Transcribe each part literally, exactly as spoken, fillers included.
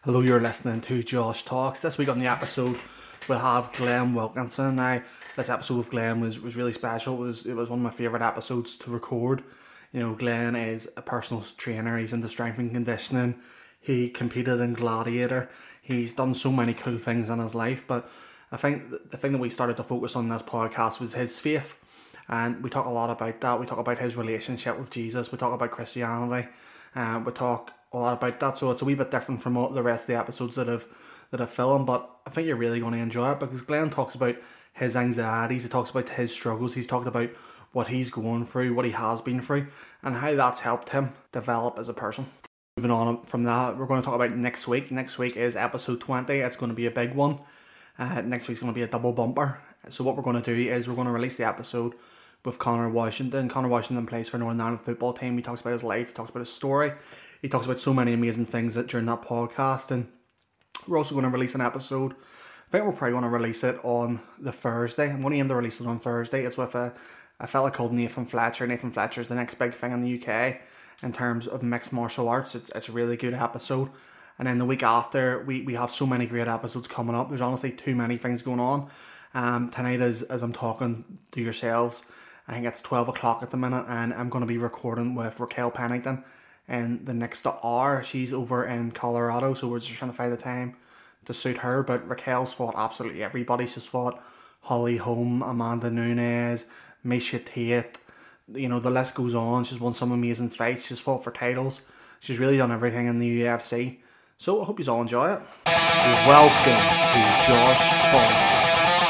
Hello, you're listening to Josh Talks. This week on the episode, we'll have Glenn Wilkinson. Now, this episode with Glenn was, was really special. It was, it was one of my favourite episodes to record. You know, Glenn is a personal trainer. He's into strength and conditioning. He competed in Gladiator. He's done so many cool things in his life. But I think the thing that we started to focus on in this podcast was his faith. And we talk a lot about that. We talk about his relationship with Jesus. We talk about Christianity. Uh, we talk a lot about that. So it's a wee bit different from all the rest of the episodes that have that have filmed. But I think you're really going to enjoy it because Glenn talks about his anxieties. He talks about his struggles. He's talked about what he's going through, what he has been through, and how that's helped him develop as a person. Moving on from that, we're going to talk about next week. Next week is episode twenty. It's going to be a big one. Uh, next week's going to be a double bumper. So what we're going to do is we're going to release the episode with Connor Washington. Connor Washington plays for Northern Ireland football team. He talks about his life. He talks about his story. He talks about so many amazing things that during that podcast. And we're also going to release an episode. I think we're probably going to release it on the Thursday. I'm going to aim to release it on Thursday. It's with a, a fella called Nathan Fletcher. Nathan Fletcher is the next big thing in the U K in terms of mixed martial arts. It's it's a really good episode. And then the week after, we, we have so many great episodes coming up. There's honestly too many things going on. Um, tonight, as, as I'm talking to yourselves, I think it's twelve o'clock at the minute, and I'm going to be recording with Raquel Pennington in the next hour. She's over in Colorado, so we're just trying to find the time to suit her. But Raquel's fought absolutely everybody. She's fought Holly Holm, Amanda Nunes, Misha Tate. You know, the list goes on. She's won some amazing fights. She's fought for titles. She's really done everything in the U F C. So I hope you all enjoy it. Welcome to Josh Talks.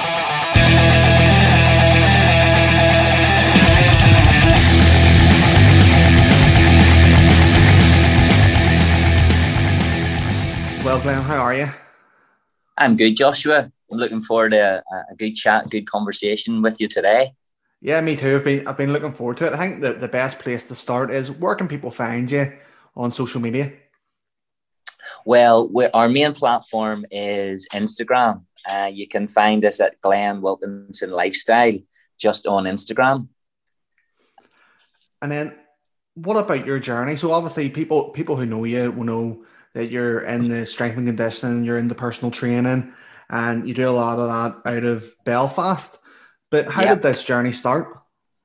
Well, Glenn, how are you? I'm good, Joshua. I'm looking forward to a, a good chat, good conversation with you today. Yeah, me too. I've been I've been looking forward to it. I think the, the best place to start is where can people find you on social media? Well, our main platform is Instagram. Uh, you can find us at Glenn Wilkinson Lifestyle just on Instagram. And then, what about your journey? So obviously, people people who know you will know that you're in the strength and conditioning, you're in the personal training, and you do a lot of that out of Belfast. But how yeah. did this journey start?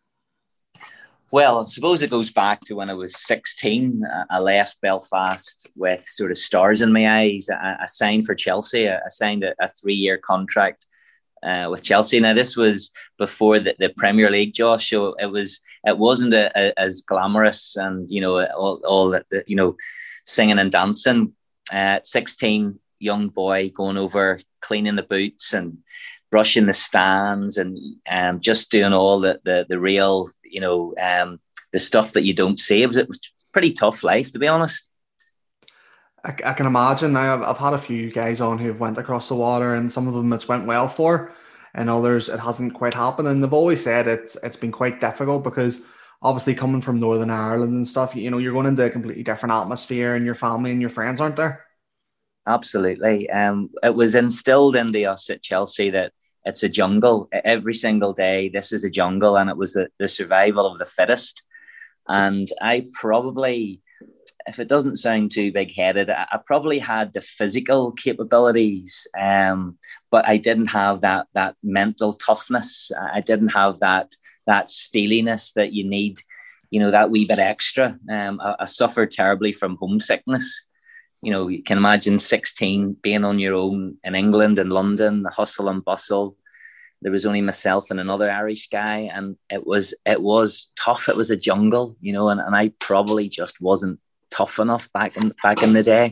Well, I suppose it goes back to when I was sixteen. I left Belfast with sort of stars in my eyes. I, I signed for Chelsea. I signed a, a three-year contract uh, with Chelsea. Now, this was before the, the Premier League, Josh. So it was it wasn't a, a, as glamorous and you know all all that you know. singing and dancing. Uh, at sixteen, young boy going over, cleaning the boots and brushing the stands and um, just doing all the, the the real, you know, um, the stuff that you don't see. It was, it was a pretty tough life, to be honest. I, I can imagine. Now, I've, I've had a few guys on who've went across the water, and some of them it's went well for, and others it hasn't quite happened. And they've always said it's it's been quite difficult because obviously coming from Northern Ireland and stuff, you know, you're going into a completely different atmosphere and your family and your friends aren't there. Absolutely. Um, it was instilled into us at Chelsea that it's a jungle. Every single day, this is a jungle, and it was the, the survival of the fittest. And I probably, if it doesn't sound too big-headed, I, I probably had the physical capabilities, um, but I didn't have that that mental toughness. I didn't have that that steeliness that you need, you know, that wee bit extra. Um, I, I suffered terribly from homesickness. You know, you can imagine sixteen, being on your own in England and London, the hustle and bustle. There was only myself and another Irish guy, and it was it was tough. It was a jungle, you know, and, and I probably just wasn't tough enough back in back in the day.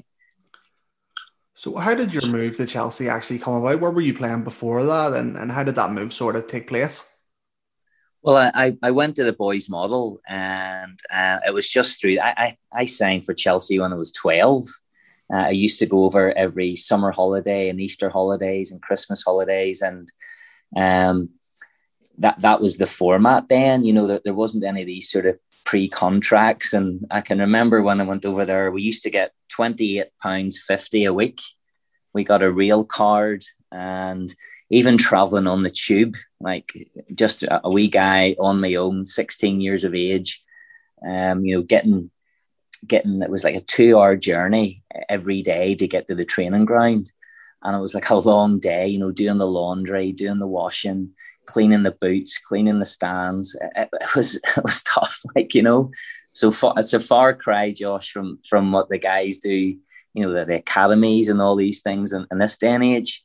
So how did your move to Chelsea actually come about? Where were you playing before that, and, and how did that move sort of take place? Well, I, I went to the boys' model, and uh, it was just through. I, I I signed for Chelsea when I was twelve. Uh, I used to go over every summer holiday and Easter holidays and Christmas holidays, and um, that that was the format then. You know, there, there wasn't any of these sort of pre-contracts, and I can remember when I went over there, we used to get twenty-eight pounds fifty a week. We got a rail card, and even traveling on the tube, like just a, a wee guy on my own, sixteen years of age, um, you know, getting getting, it was like a two hour journey every day to get to the training ground. And it was like a long day, you know, doing the laundry, doing the washing, cleaning the boots, cleaning the stands. It, it was it was tough, like, you know. So far, it's a far cry, Josh, from from what the guys do, you know, the, the academies and all these things in, in this day and age.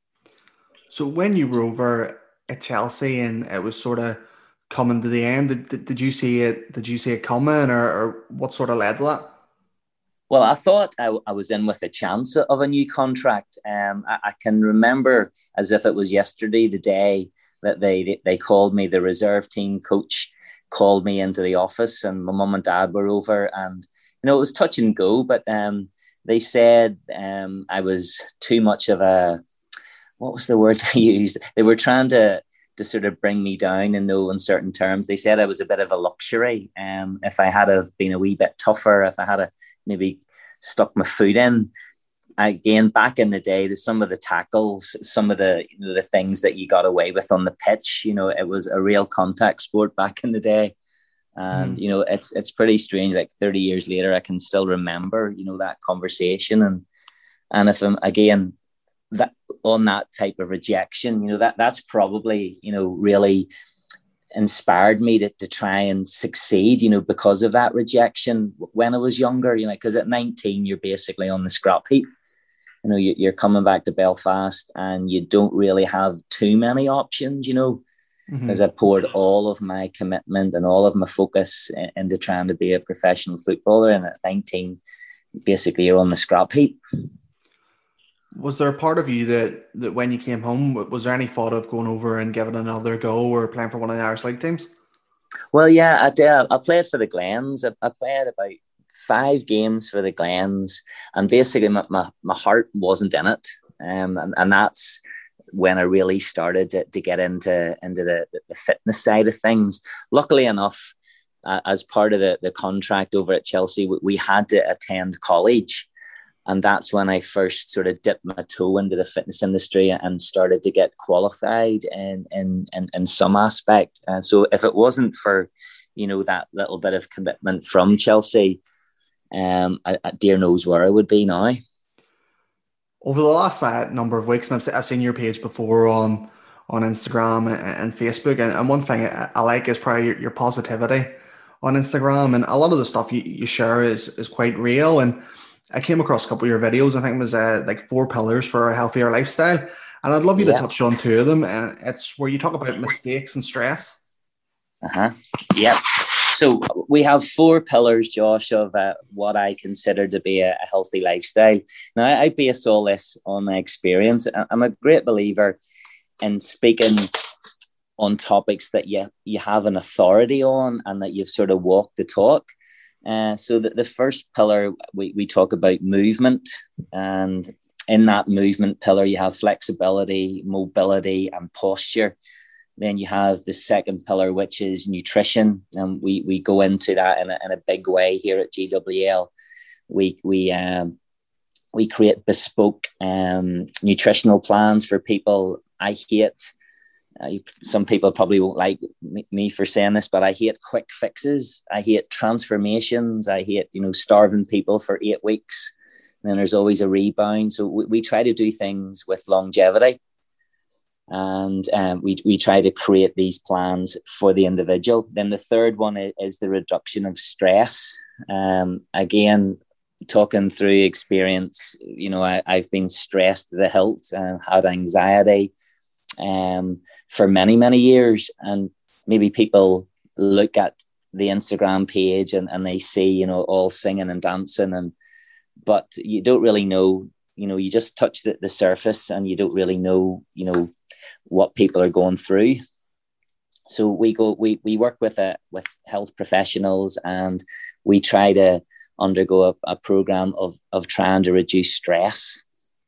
So when you were over at Chelsea and it was sort of coming to the end, did, did you see it? Did you see it coming, or, or what sort of led to that? Well, I thought I, I was in with a chance of a new contract. Um, I, I can remember as if it was yesterday, the day that they they called me, the reserve team coach called me into the office, and my mum and dad were over, and you know, it was touch and go. But um, they said um, I was too much of a, what was the word they used? They were trying to to sort of bring me down in no uncertain terms. They said I was a bit of a luxury. Um, if I had have been a wee bit tougher, if I had a maybe stuck my foot in. Again, back in the day, there's some of the tackles, some of the, you know, the things that you got away with on the pitch. You know, it was a real contact sport back in the day. And, mm. you know, it's it's pretty strange. Like thirty years later, I can still remember, you know, that conversation. And and if I'm, again, that on that type of rejection, you know, that that's probably, you know, really inspired me to, to try and succeed, you know, because of that rejection when I was younger, you know, because at nineteen, you're basically on the scrap heap. You know, you, you're coming back to Belfast and you don't really have too many options, you know, because mm-hmm. I poured all of my commitment and all of my focus into trying to be a professional footballer. And at nineteen, basically you're on the scrap heap. Was there a part of you that, that when you came home, was there any thought of going over and giving another go or playing for one of the Irish League teams? Well, yeah, I did. I played for the Glens. I, I played about five games for the Glens, and basically my, my, my heart wasn't in it. Um, and, and that's when I really started to, to get into, into the, the fitness side of things. Luckily enough, uh, as part of the, the contract over at Chelsea, we, we had to attend college. And that's when I first sort of dipped my toe into the fitness industry and started to get qualified in in in, in some aspect. And so if it wasn't for, you know, that little bit of commitment from Chelsea, um, I, I, dear knows where I would be now. Over the last uh, number of weeks, and I've, I've seen your page before on on Instagram and, and Facebook, and, and one thing I, I like is probably your, your positivity on Instagram, and a lot of the stuff you, you share is is quite real. And I came across a couple of your videos. I think it was uh, like four pillars for a healthier lifestyle. And I'd love you yeah. to touch on two of them. And it's where you talk about mistakes and stress. Uh-huh. Yep. So we have four pillars, Josh, of uh, what I consider to be a, a healthy lifestyle. Now, I, I base all this on my experience. I'm a great believer in speaking on topics that you, you have an authority on and that you've sort of walked the talk. Uh, so the, the first pillar, we, we talk about movement, and in that movement pillar, you have flexibility, mobility, and posture. Then you have the second pillar, which is nutrition, and we we go into that in a, in a big way here at G W L. We we um we create bespoke um nutritional plans for people. I hate. Uh, some people probably won't like me for saying this, but I hate quick fixes. I hate transformations. I hate, you know, starving people for eight weeks. And then there's always a rebound. So we, we try to do things with longevity. And um, we, we try to create these plans for the individual. Then the third one is, is the reduction of stress. Um, again, talking through experience, you know, I, I've been stressed to the hilt and had anxiety um for many many years, and maybe people look at the Instagram page and, and they see, you know, all singing and dancing, and but you don't really know, you know, you just touch the, the surface and you don't really know, you know, what people are going through. So we go we we work with a with health professionals, and we try to undergo a, a program of of trying to reduce stress.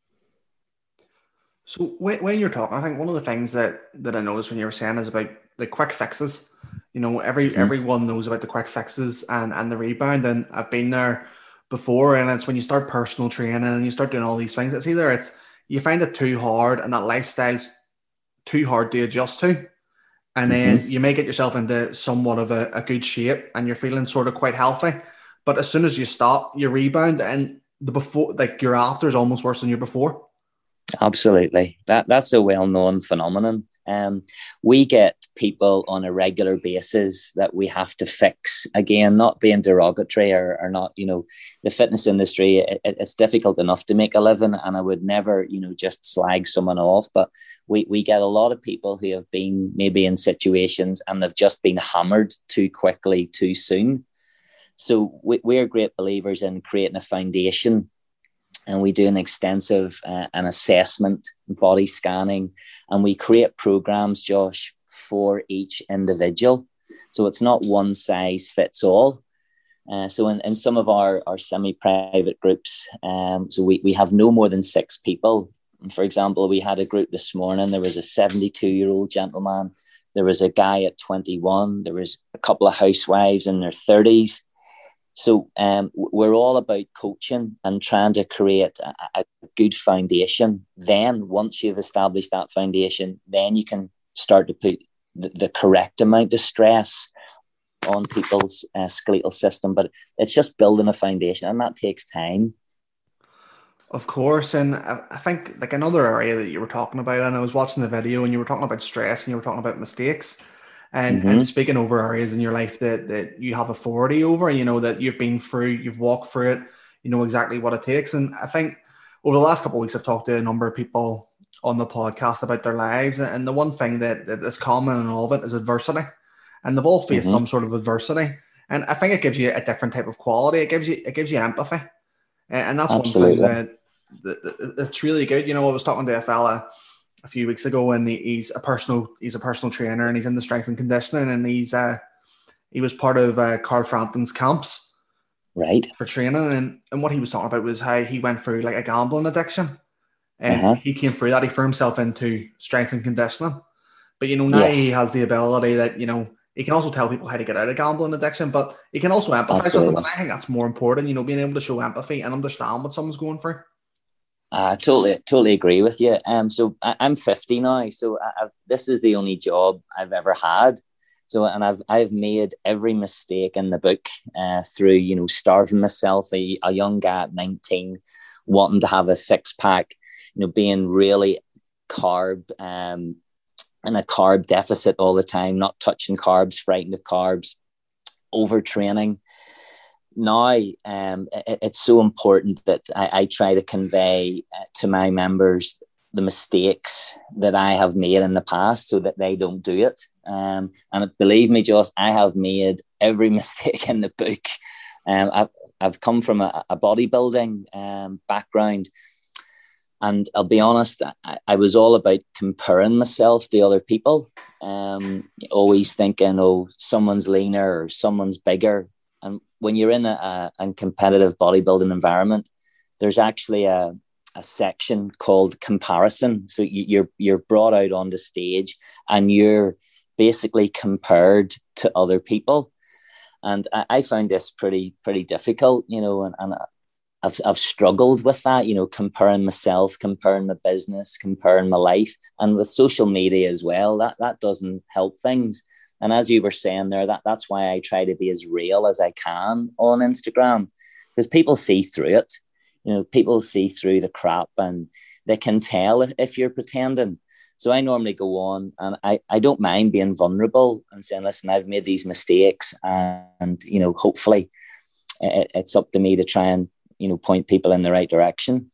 So when, when you're talking, I think one of the things that, that I noticed when you were saying is about the quick fixes. You know, every mm-hmm. everyone knows about the quick fixes and, and the rebound, and I've been there before. And it's when you start personal training and you start doing all these things, it's either it's you find it too hard and that lifestyle's too hard to adjust to, and then mm-hmm. you may get yourself into somewhat of a, a good shape and you're feeling sort of quite healthy. but as soon as you stop, you rebound, and the before, like your after, is almost worse than your before. Absolutely. That that's a well-known phenomenon. Um, we get people on a regular basis that we have to fix. Again, not being derogatory or, or not, you know, the fitness industry, it, it's difficult enough to make a living, and I would never, you know, just slag someone off. But we, we get a lot of people who have been maybe in situations and they've just been hammered too quickly, too soon. So we, we're great believers in creating a foundation, and we do an extensive uh, an assessment, body scanning, and we create programs, Josh, for each individual. So it's not one size fits all. Uh, so in, in some of our, our semi-private groups, um, so we, we have no more than six people. For example, we had a group this morning. There was a seventy-two-year-old gentleman. There was a guy at twenty-one. There was a couple of housewives in their thirties. So um, we're all about coaching and trying to create a, a good foundation. Then once you've established that foundation, then you can start to put the, the correct amount of stress on people's uh, skeletal system. But it's just building a foundation, and that takes time. Of course. And I, I think like another area that you were talking about, and I was watching the video and you were talking about stress and you were talking about mistakes. And, mm-hmm. and speaking over areas in your life that, that you have authority over, you know, that you've been through, you've walked through it, you know exactly what it takes. And I think over the last couple of weeks, I've talked to a number of people on the podcast about their lives. And the one thing that, that is common in all of it is adversity. And they've all faced mm-hmm. some sort of adversity. And I think it gives you a different type of quality. It gives you it gives you empathy. And that's Absolutely. one thing that, that, that that's really good. You know, I was talking to a fella a few weeks ago, and he's a personal he's a personal trainer, and he's in the strength and conditioning, and he's uh he was part of uh, Carl Frampton's camps, right, for training, and and what he was talking about was how he went through like a gambling addiction, and uh-huh. he came through that. He threw himself into strength and conditioning, but you know now yes. he has the ability that you know he can also tell people how to get out of gambling addiction, but he can also empathize with them, and I think that's more important. You know, being able to show empathy and understand what someone's going through. I uh, totally, totally agree with you. Um, so I, I'm fifty now. So I, I've, this is the only job I've ever had. So, and I've, I've made every mistake in the book uh, through, you know, starving myself, a, a young guy at nineteen, wanting to have a six pack, you know, being really carb, um, in a carb deficit all the time, not touching carbs, frightened of carbs, overtraining. Now um, it, it's so important that I, I try to convey uh, to my members the mistakes that I have made in the past so that they don't do it. Um, and believe me, Josh, I have made every mistake in the book. Um, I've, I've come from a, a bodybuilding um, background, and I'll be honest, I, I was all about comparing myself to other people, um, always thinking, oh, someone's leaner or someone's bigger. And when you're in a, a, a competitive bodybuilding environment, there's actually a, a section called comparison. So you, you're you're brought out on the stage and you're basically compared to other people. And I, I found this pretty pretty difficult, you know, and, and I've I've struggled with that, you know, comparing myself, comparing my business, comparing my life, and with social media as well. That that doesn't help things. And as you were saying there, that, that's why I try to be as real as I can on Instagram, because people see through it. You know, people see through the crap and they can tell if, if you're pretending. So I normally go on and I, I don't mind being vulnerable and saying, listen, I've made these mistakes and, and you know, hopefully it, it's up to me to try and, you know, point people in the right direction.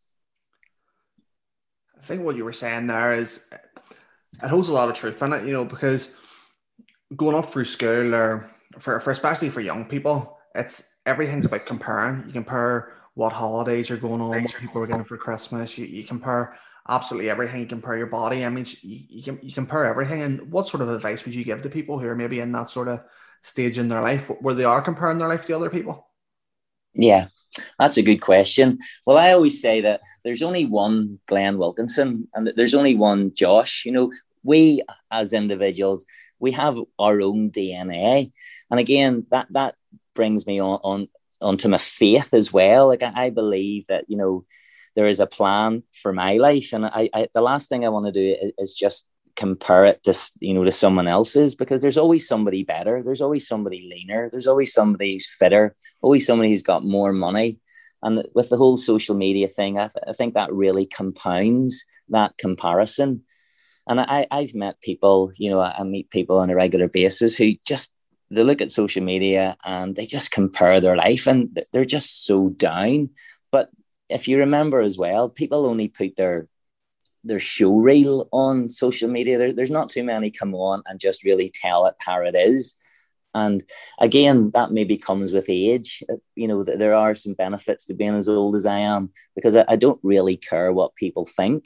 I think what you were saying there is, it holds a lot of truth in it, you know, because going up through school or for, for especially for young people, it's everything's about comparing. You compare what holidays are going on, what people are getting for Christmas. You, you compare absolutely everything. You compare your body image. You, you, can, you compare everything. And what sort of advice would you give to people who are maybe in that sort of stage in their life where they are comparing their life to other people? Yeah, that's a good question. Well, I always say that there's only one Glenn Wilkinson and there's only one Josh. You know, we as individuals, we have our own D N A. And again, that that brings me on, on onto my faith as well. Like I, I believe that, you know, there is a plan for my life. And I, I the last thing I want to do is, is just compare it to, you know, to someone else's, because there's always somebody better. There's always somebody leaner. There's always somebody who's fitter, always somebody who's got more money. And with the whole social media thing, I, th- I think that really compounds that comparison. And I, I've met people, you know, I, I meet people on a regular basis who just, they look at social media and they just compare their life and they're just so down. But if you remember as well, people only put their their show reel on social media. There, there's not too many come on and just really tell it how it is. And again, that maybe comes with age. You know, there are some benefits to being as old as I am, because I, I don't really care what people think.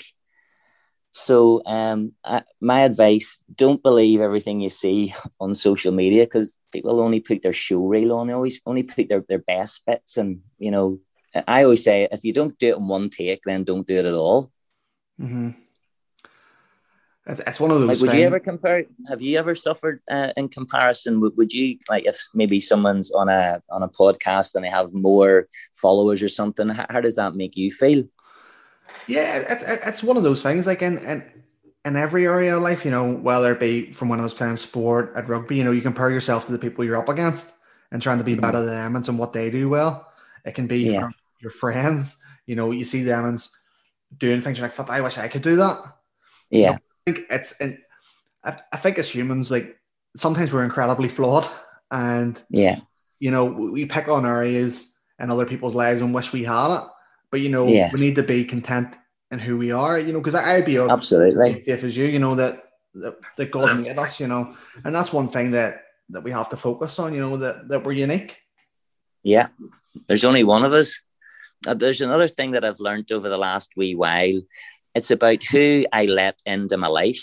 So um, I, my advice, don't believe everything you see on social media, because people only put their show reel on. They always only put their, their best bits. And, you know, I always say, if you don't do it in one take, then don't do it at all. Mm-hmm. It's, it's one of those like, would things. you ever compare? Have you ever suffered uh, in comparison? Would, would you, like, if maybe someone's on a on a podcast and they have more followers or something? How, how does that make you feel? Yeah, it's it's one of those things. Like in, in in every area of life, you know, whether it be from when I was playing sport at rugby, you know, you compare yourself to the people you're up against and trying to be better than them and some what they do well. It can be Yeah. from your friends. You know, you see them and doing things, you're like, "Fuck, I wish I could do that." Yeah. You know, I think it's and I, I think as humans, like sometimes we're incredibly flawed, and yeah, you know, we pick on areas in other people's lives and wish we had it. But you know, yeah, we need to be content in who we are. You know, because I'd be of absolutely. the faith as you. You know that that, that God made us. You know, and that's one thing that that we have to focus on. You know, that that we're unique. Yeah, there's only one of us. Uh, there's another thing that I've learned over the last wee while. It's about who I let into my life.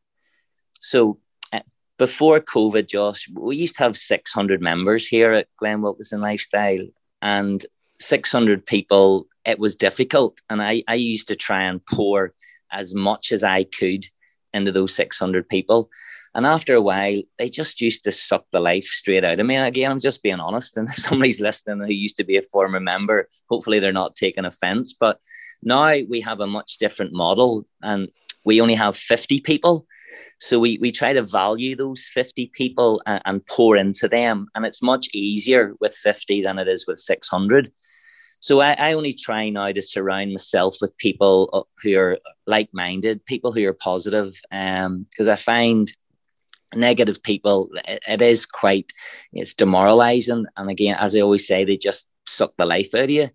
So uh, before COVID, Josh, we used to have six hundred members here at Glen Wilkinson Lifestyle, and six hundred people, it was difficult. And I, I used to try and pour as much as I could into those six hundred people. And after a while, they just used to suck the life straight out of me. Again, I'm just being honest. And if somebody's listening who used to be a former member, hopefully they're not taking offense. But now we have a much different model, and we only have fifty people. So we, we try to value those fifty people and, and pour into them. And it's much easier with fifty than it is with six hundred. So I, I only try now to surround myself with people who are like-minded, people who are positive, um, because I find negative people, it, it is quite, it's demoralizing. And again, as I always say, they just suck the life out of you.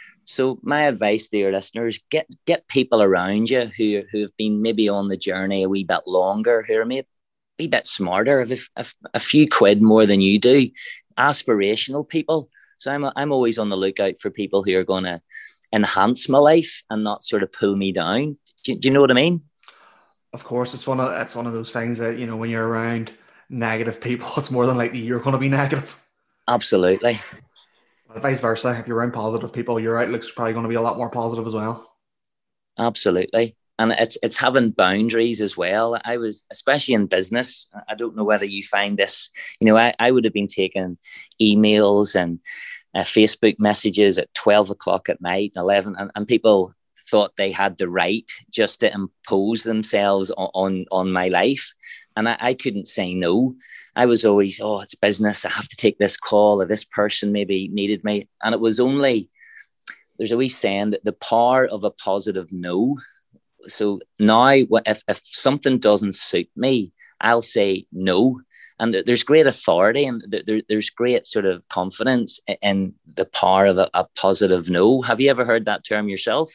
So my advice to your listeners, get get people around you who, who have been maybe on the journey a wee bit longer, who are maybe a wee bit smarter, if, if a few quid more than you do, aspirational people. So I'm I'm always on the lookout for people who are going to enhance my life and not sort of pull me down. Do, do you know what I mean? Of course, it's one of it's one of those things that, you know, when you're around negative people, it's more than likely you're going to be negative. Absolutely. But vice versa, if you're around positive people, your outlook's probably going to be a lot more positive as well. Absolutely. And it's it's having boundaries as well. I was, especially in business, I don't know whether you find this, you know, I, I would have been taking emails and uh, Facebook messages at twelve o'clock at night and eleven, and, and people thought they had the right just to impose themselves on, on, on my life. And I, I couldn't say no. I was always, oh, it's business. I have to take this call, or this person maybe needed me. And it was only, there's a wee saying that the power of a positive no. So now if, if something doesn't suit me, I'll say no. And there's great authority and there, there's great sort of confidence in the power of a, a positive no. Have you ever heard that term yourself?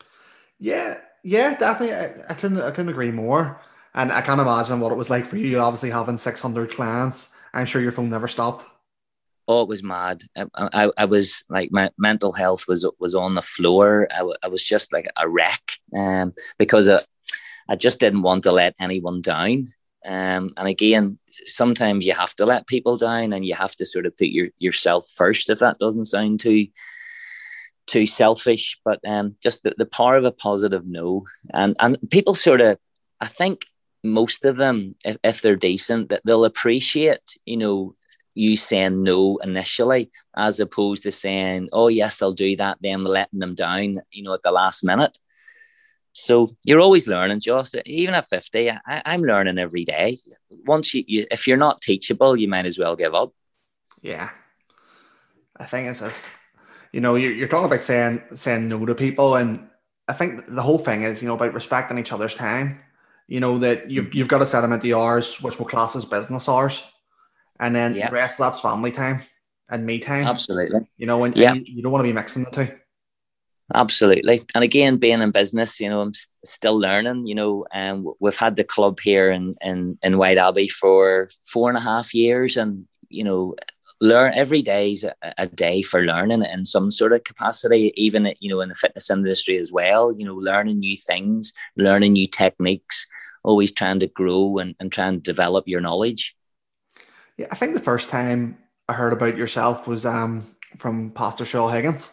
Yeah, yeah, definitely. I, I couldn't I couldn't agree more. And I can't imagine what it was like for you, obviously having six hundred clients. I'm sure your phone never stopped. Oh, it was mad. I, I, I was like, my mental health was was on the floor. I, I was just like a wreck, um, because I, I just didn't want to let anyone down. Um, and again, sometimes you have to let people down, and you have to sort of put your, yourself first, if that doesn't sound too too selfish. But um, just the, the power of a positive no. And and people sort of, I think most of them, if, if they're decent, that they'll appreciate, you know, you saying no initially, as opposed to saying, oh yes, I'll do that, then letting them down, you know, at the last minute. So you're always learning, Josh. Even at fifty, I, I'm learning every day. Once you, you, if you're not teachable, you might as well give up. Yeah, I think it's just, you know, you're, you're talking about saying saying no to people, and I think the whole thing is, you know, about respecting each other's time. You know, that you've you've got to set them into hours, which will class as business hours, and then the Yeah, rest of that's family time and me time. absolutely. You know, and, and Yeah, you, you don't want to be mixing the two. absolutely. And again, being in business, you know, I'm st- still learning. You know, and um, we've had the club here in in in White Abbey for four and a half years, and you know, learn every day is a, a day for learning in some sort of capacity. Even you know, in the fitness industry as well. You know, learning new things, learning new techniques, always trying to grow and, and trying to develop your knowledge. Yeah, I think the first time I heard about yourself was um from Pastor Shaw Higgins.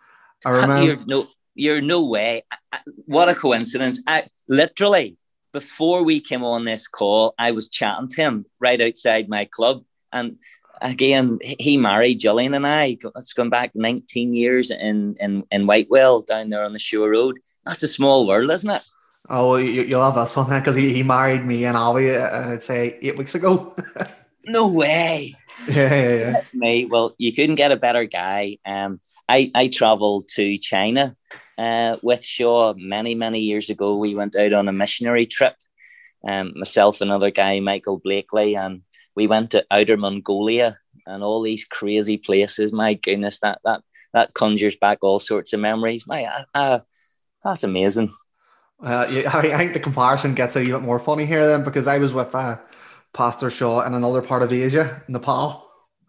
I You're remember. no, you're no way. What a coincidence! I literally before we came on this call, I was chatting to him right outside my club, and again, he married Gillian and I. It's gone back nineteen years in in in Whitewell down there on the Shore Road. That's a small world, isn't it? Oh, well, you, you'll have this one because he, he married me and Abby, uh, I'd say eight weeks ago. No way. Yeah, yeah, yeah. Me, well, you couldn't get a better guy. Um, I I travelled to China uh, with Shaw many many years ago. We went out on a missionary trip. Um, myself, another guy, Michael Blakely, and we went to Outer Mongolia and all these crazy places. My goodness, that that that conjures back all sorts of memories. My, uh, uh, that's amazing. Uh, yeah, I think the comparison gets a little bit more funny here then because I was with uh, Pastor Shaw in another part of Asia, Nepal.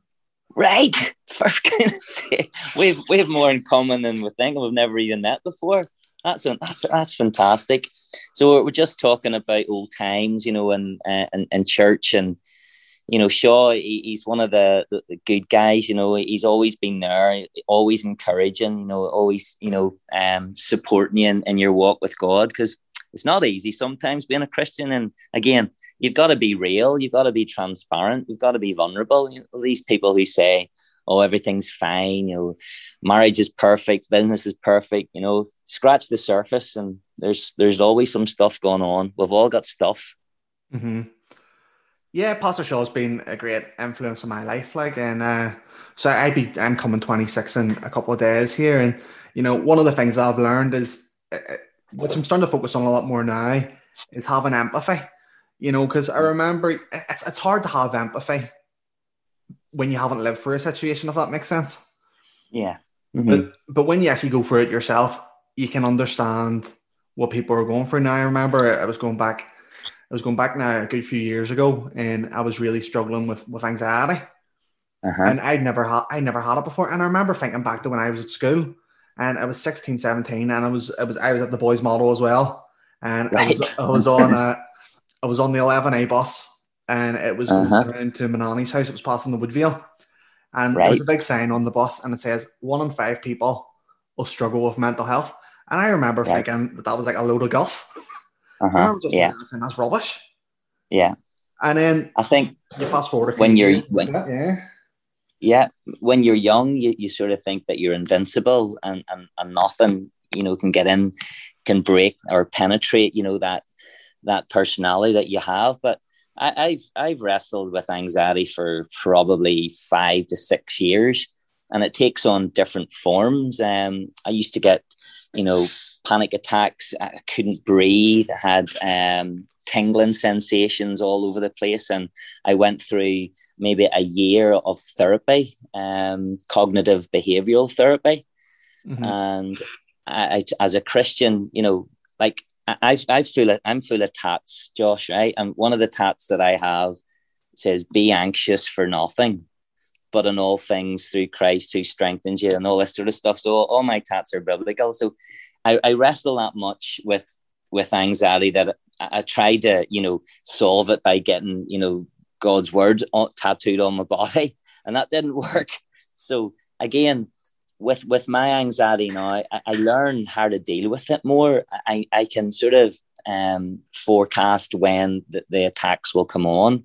Right, for goodness sake, we've we've more in common than we think. We've never even met before. That's that's that's fantastic. So we're just talking about old times, you know, and and, and church, and you know, Shaw. He, he's one of the, the, the good guys. You know, he's always been there, always encouraging. You know, always you know, um, supporting you in, in your walk with God, because it's not easy sometimes being a Christian. And again, you've got to be real. You've got to be transparent. You've got to be vulnerable. You know, these people who say, "Oh, everything's fine," you know, marriage is perfect, business is perfect. You know, scratch the surface, and there's there's always some stuff going on. We've all got stuff. Mm-hmm. Yeah, Pastor Shaw's been a great influence in my life. Like, and uh, so I be I'm coming twenty-six in a couple of days here, and you know, one of the things that I've learned is, uh, which I'm starting to focus on a lot more now, is having empathy. You know, because I remember it's it's hard to have empathy when you haven't lived through a situation, if that makes sense. Yeah. Mm-hmm. But but when you actually go through it yourself, you can understand what people are going through. Now, I remember I was going back, I was going back now a good few years ago, and I was really struggling with with anxiety, Uh-huh. and I'd never had I never had it before. And I remember thinking back to when I was at school, and I was sixteen, seventeen, and I was I was I was at the boys' model as well, and I was Right. I was on a I was on the eleven A bus, and it was going Uh-huh. down to my nanny's house. It was passing the Woodvale. And there was a Right. big sign on the bus, and it says one in five people will struggle with mental health. And I remember Right. thinking that that was like a load of guff. I Uh-huh. remember just Yeah. looking at it saying that's rubbish. Yeah. And then I think you fast forward a few when you're years, when that's it, yeah. yeah, when you're young, you, you sort of think that you're invincible, and, and and nothing, you know, can get in, can break or penetrate, you know, that that personality that you have. But I, I've I've wrestled with anxiety for probably five to six years, and it takes on different forms. Um, I used to get, you know, panic attacks. I couldn't breathe. I had um, tingling sensations all over the place, and I went through maybe a year of therapy, um, cognitive behavioral therapy, Mm-hmm. and I, I, as a Christian, you know, like I, I feel it. I'm full of tats, Josh. Right, and one of the tats that I have says, "Be anxious for nothing, but in all things through Christ who strengthens you," and all this sort of stuff. So all my tats are biblical. So I, I wrestle that much with with anxiety that I, I tried to, you know, solve it by getting, you know, God's word on, tattooed on my body, and that didn't work. So again, with with my anxiety now, I, I learn how to deal with it more. I, I can sort of um, forecast when the, the attacks will come on,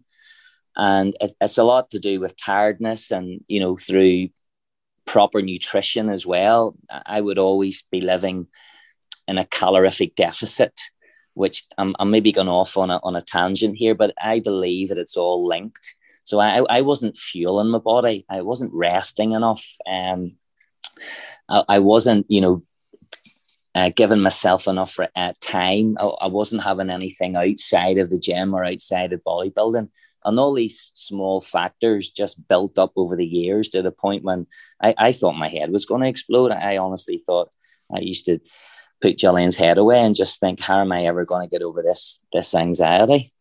and it, it's a lot to do with tiredness, and you know, through proper nutrition as well. I would always be living in a calorific deficit, which I'm, I'm maybe going off on a, on a tangent here, but I believe that it's all linked. So I, I wasn't fueling my body. I wasn't resting enough. Um, I, I wasn't, you know, uh, giving myself enough uh, time. I, I wasn't having anything outside of the gym or outside of bodybuilding. And all these small factors just built up over the years to the point when I, I thought my head was going to explode. I honestly thought I used to put Jillian's head away and just think, how am I ever going to get over this, this anxiety?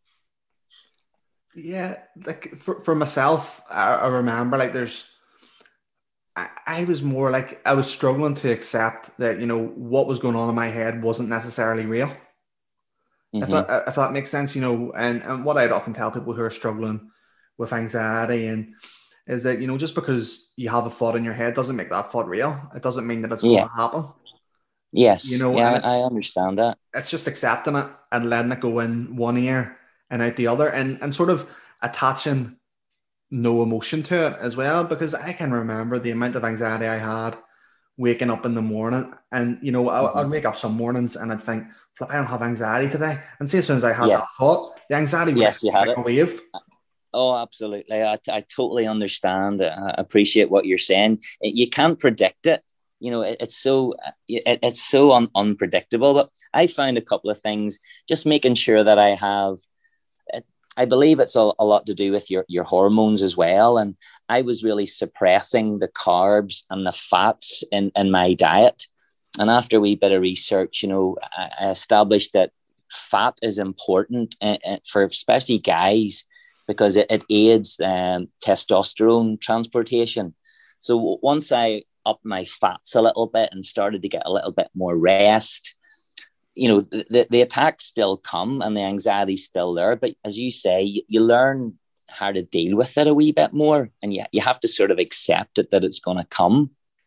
Yeah, like for, for myself, I, I remember like there's, I, I was more like, I was struggling to accept that, you know, what was going on in my head wasn't necessarily real. Mm-hmm. If that, if that makes sense, you know, and, and what I'd often tell people who are struggling with anxiety and is that, you know, just because you have a thought in your head doesn't make that thought real. It doesn't mean that it's yeah. going to happen. Yes. You know, yeah, it, I understand that. It's just accepting it and letting it go in one ear and out the other, and, and sort of attaching no emotion to it as well, because I can remember the amount of anxiety I had waking up in the morning, and you know, mm-hmm. I'd wake up some mornings and I'd think, flip, I don't have anxiety today, and see, as soon as I had yeah. that thought, the anxiety would yes, you had like it. a wave. Oh, absolutely. I, I totally understand. I appreciate what you're saying. You can't predict it. You know, it, it's so it, it's so un, unpredictable. But I found a couple of things, just making sure that I have. I believe it's a, a lot to do with your, your hormones as well. And I was really suppressing the carbs and the fats in, in my diet. And after a wee bit of research, you know, I, I established that fat is important uh, uh, for especially guys, because it, it aids um, testosterone transportation. So once I upped my fats a little bit and started to get a little bit more rest, you know, the, the attacks still come and the anxiety's still there. But as you say, you, you learn how to deal with it a wee bit more, and you, you have to sort of accept it that it's going to come.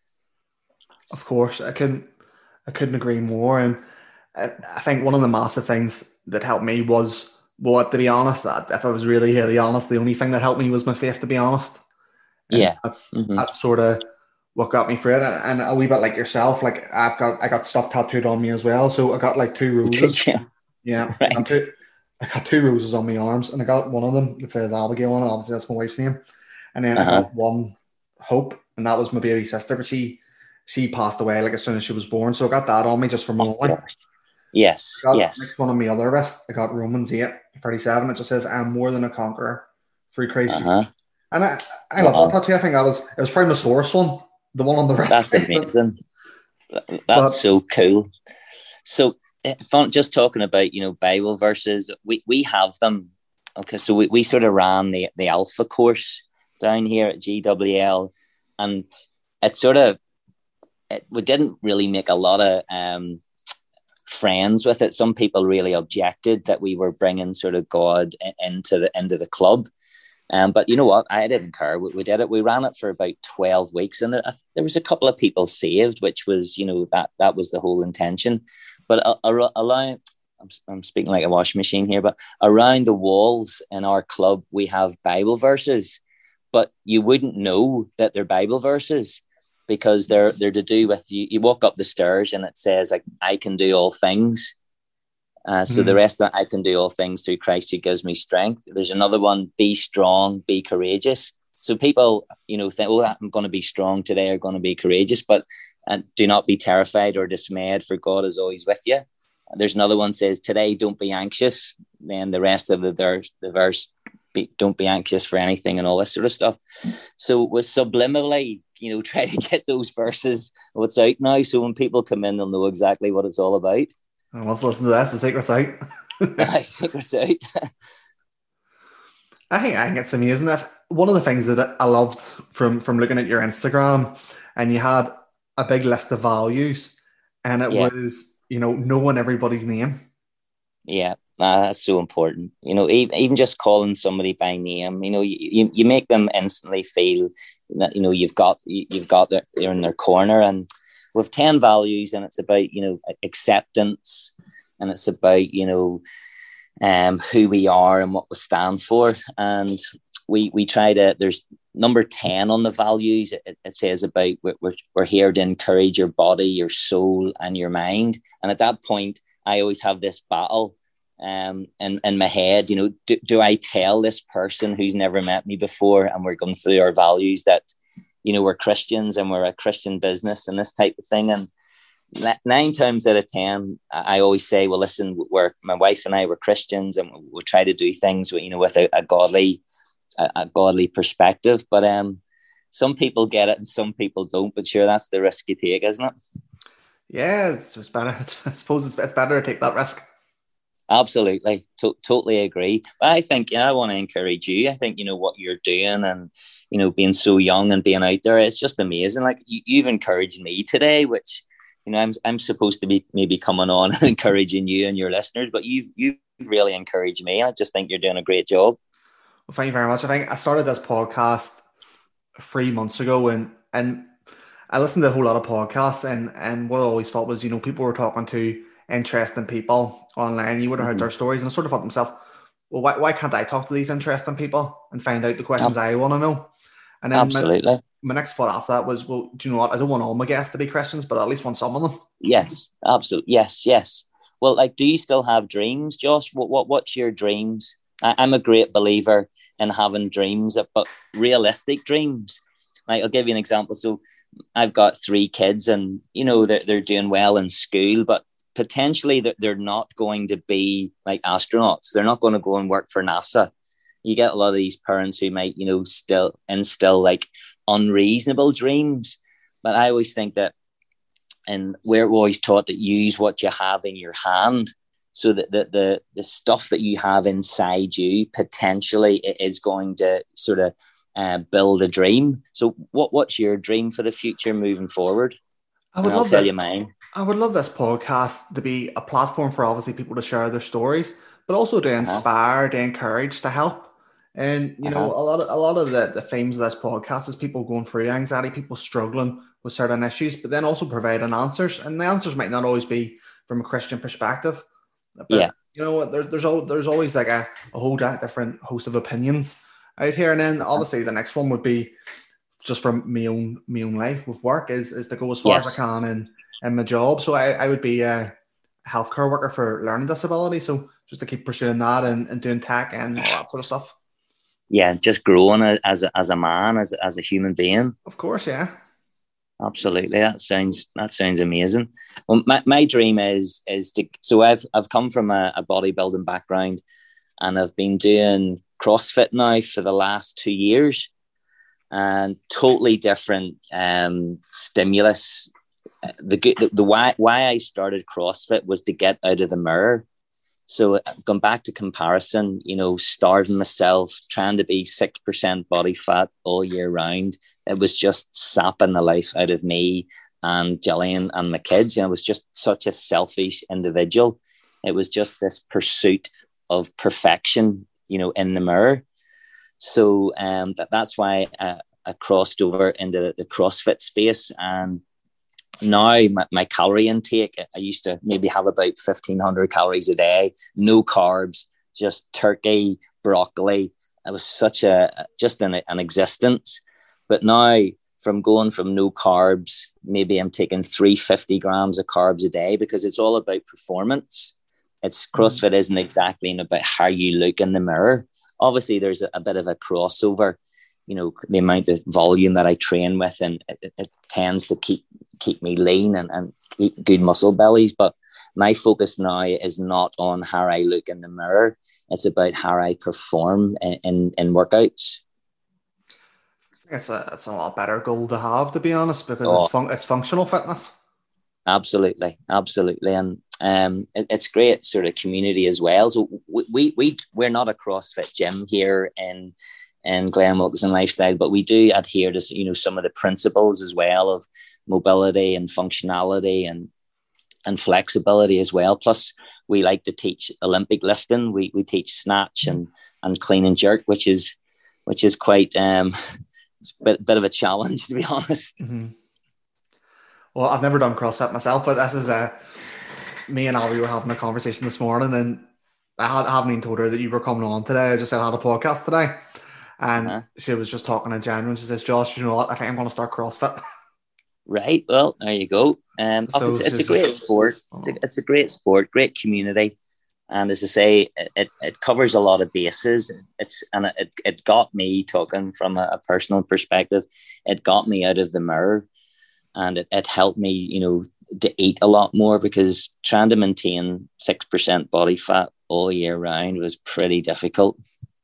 Of course, I couldn't, I couldn't agree more. And I, I think one of the massive things that helped me was, well, to be honest, if I was really, really honest, the only thing that helped me was my faith, to be honest. And yeah. That's, mm-hmm. that's sort of what got me through it. And a wee bit like yourself, like I've got, I got stuff tattooed on me as well. So I got like two roses. yeah. yeah right. I, got two, I got two roses on my arms, and I got one of them that says Abigail on it. Obviously that's my wife's name. And then uh-huh. I got one Hope, and that was my baby sister, but she, she passed away like as soon as she was born. So I got that on me just for moment. Yes. I got yes. next one on my other wrist, I got Romans eight thirty-seven. It just says, I'm more than a conqueror through Christ. Uh-huh. And I, I love uh-huh. that tattoo. I think that was, it was probably my slowest one. The one on the wrist. That's amazing. That's but, so cool. So, fun, just talking about, you know, Bible verses, we, we have them. Okay, so we, we sort of ran the, the Alpha course down here at G W L, and it sort of, it, we didn't really make a lot of um, friends with it. Some people really objected that we were bringing sort of God into the into the club. Um, but you know what? I didn't care. We, we did it. We ran it for about twelve weeks, and there, there was a couple of people saved, which was, you know, that that was the whole intention. But uh, around, I'm, I'm speaking like a washing machine here, but around the walls in our club, we have Bible verses, but you wouldn't know that they're Bible verses because they're they're to do with you. You walk up the stairs and it says like, "I can do all things." Uh, so mm. the rest of that, I can do all things through Christ who gives me strength. There's another one, be strong, be courageous. So people, you know, think, oh, I'm going to be strong today, or going to be courageous, but uh, do not be terrified or dismayed, for God is always with you. There's another one says, today, don't be anxious. Then the rest of the, the, the verse, be, don't be anxious for anything, and all this sort of stuff. So with subliminally, you know, try to get those verses, what's out now. So when people come in, they'll know exactly what it's all about. And let's listen to this. The secret's out. I think it's out. I think I think it's amazing. If one of the things that I loved from from looking at your Instagram, and you had a big list of values, and it yeah. was, you know, knowing everybody's name. Yeah, uh, that's so important. You know, even, even just calling somebody by name, you know, you, you, you make them instantly feel that, you know, you've got you, you've got their, they're in their corner. And with ten values, and it's about, you know, acceptance, and it's about, you know, um, who we are and what we stand for. And we we try to, there's number ten on the values. It, it says about we're, we're here to encourage your body, your soul, and your mind. And at that point, I always have this battle um, in, in my head, you know, do, do I tell this person who's never met me before, and we're going through our values, that, you know, we're Christians and we're a Christian business and this type of thing. And nine times out of ten, I always say, well, listen, we're, my wife and I were Christians, and we'll try to do things with, you know, with a, a godly, a, a godly perspective. But um, some people get it and some people don't. But sure, that's the risk you take, isn't it? Yeah, it's, it's better. It's, I suppose it's, it's better to take that risk. Absolutely, to- totally agree. But I think, you know, I want to encourage you. I think, you know, what you're doing, and, you know, being so young and being out there, it's just amazing. Like you, you've encouraged me today, which, you know, I'm I'm supposed to be maybe coming on and encouraging you and your listeners, but you've you've really encouraged me. I just think you're doing a great job. Well, thank you very much. I think I started this podcast three months ago, and and I listened to a whole lot of podcasts, and and what I always thought was, you know, people were talking to interesting people online. You would have heard mm-hmm. their stories, and I sort of thought to myself, well, why why can't I talk to these interesting people and find out the questions Absolutely. I want to know? And then Absolutely. My, my next thought after that was, well, do you know what? I don't want all my guests to be Christians, but at least want some of them. Yes, absolutely. Yes, yes. Well, like, do you still have dreams, Josh? What what what's your dreams? I, I'm a great believer in having dreams, but realistic dreams. Like, I'll give you an example. So I've got three kids, and, you know, they're, they're doing well in school, but potentially they're, they're not going to be like astronauts. They're not going to go and work for NASA. You get a lot of these parents who might, you know, still instill like unreasonable dreams. But I always think that, and we're always taught that use what you have in your hand, so that the, the, the stuff that you have inside you potentially is going to sort of uh, build a dream. So what what's your dream for the future moving forward? I would and I'll love tell that. you mine. I would love this podcast to be a platform for obviously people to share their stories, but also to inspire, uh-huh. to encourage, to help. And, you uh-huh. know, a lot of a lot of the, the themes of this podcast is people going through anxiety, people struggling with certain issues, but then also providing answers. And the answers might not always be from a Christian perspective. But, yeah. you know, there, there's there's always like a, a whole different host of opinions out here. And then obviously the next one would be just from my own my own life with work is, is to go as far yes. as I can in, in my job. So I, I would be a healthcare worker for learning disability. So just to keep pursuing that and, and doing tech and all that sort of stuff. Yeah, just growing as a, as a man, as a, as a human being. Of course, yeah. Absolutely, that sounds that sounds amazing. Well, my, my dream is is to. So I've I've come from a, a bodybuilding background, and I've been doing CrossFit now for the last two years, and totally different um, stimulus. The, the the why why I started CrossFit was to get out of the mirror. So going back to comparison, you know, starving myself, trying to be six percent body fat all year round, it was just sapping the life out of me and Jillian and my kids. You know, I was just such a selfish individual. It was just this pursuit of perfection, you know, in the mirror. So um, that, that's why I, I crossed over into the, the CrossFit space. And now my, my calorie intake, I used to maybe have about fifteen hundred calories a day, no carbs, just turkey, broccoli. It was such a, just an, an existence. But now from going from no carbs, maybe I'm taking three hundred fifty grams of carbs a day, because it's all about performance. It's CrossFit isn't exactly about how you look in the mirror. Obviously there's a, a bit of a crossover, you know, the amount of volume that I train with, and it, it tends to keep keep me lean and, and keep good muscle bellies. But my focus now is not on how I look in the mirror. It's about how I perform in, in, in workouts. It's a, it's a lot better goal to have, to be honest, because oh, it's fun, it's functional fitness. Absolutely, absolutely. And um, it, it's great sort of community as well. So we, we, we, we're not a CrossFit gym here in in Glen Wilkinson Lifestyle, but we do adhere to, you know, some of the principles as well of mobility and functionality and and flexibility as well. Plus, we like to teach Olympic lifting. We we teach snatch and and clean and jerk, which is which is quite um, it's a bit, bit of a challenge, to be honest. Mm-hmm. Well, I've never done CrossFit myself, but this is a me and Abby were having a conversation this morning, and I, had, I haven't even told her that you were coming on today. I just said I had a podcast today. And Uh-huh. she was just talking in general, and she says, Josh, you know what, I think I'm going to start CrossFit. Right. Well, there you go. Um, So it's, it's a she's great sport. It's a, oh. it's a great sport, great community. And as I say, it, it covers a lot of bases. It's and it, it got me talking from a, a personal perspective. It got me out of the mirror, and it, it helped me, you know, to eat a lot more, because trying to maintain six percent body fat all year round was pretty difficult.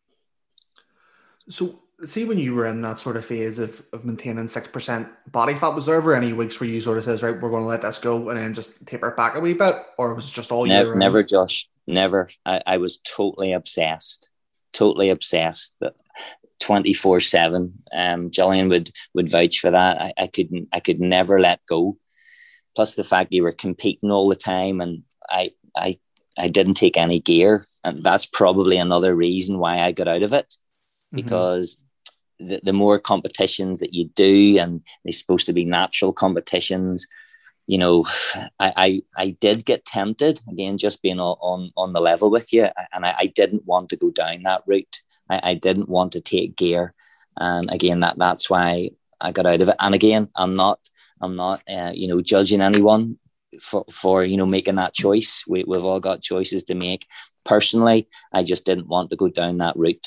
So, see, when you were in that sort of phase of, of maintaining six percent body fat, was there ever any weeks where you sort of says, right, we're going to let this go and then just taper it back a wee bit? Or was it just all Never, year round? never, Josh, never. I, I was totally obsessed, totally obsessed. twenty-four seven. Um, Gillian would, would vouch for that. I, I couldn't, I could never let go. Plus the fact you were competing all the time, and I, I, I didn't take any gear. And that's probably another reason why I got out of it. Because mm-hmm. the, the more competitions that you do, and they're supposed to be natural competitions, you know, I, I, I did get tempted, again, just being on, on the level with you. And I, I didn't want to go down that route. I, I didn't want to take gear. And again, that that's why I got out of it. And again, I'm not, I'm not, uh, you know, judging anyone for, for, you know, making that choice. We, we've all got choices to make. Personally, I just didn't want to go down that route.